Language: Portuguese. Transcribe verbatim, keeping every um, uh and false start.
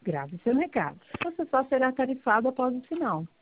Grave seu recado. Você só será tarifado após o sinal.